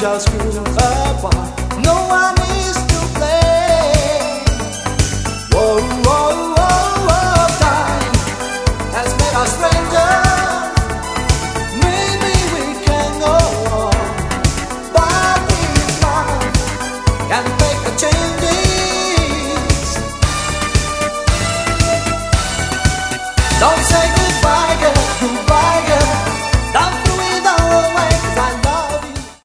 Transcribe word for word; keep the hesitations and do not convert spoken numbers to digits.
just grew apart. No one is to blame. Whoa, whoa, whoa, whoa, time has made us strangers. Maybe we can go on, but this love can make the changes. Don't say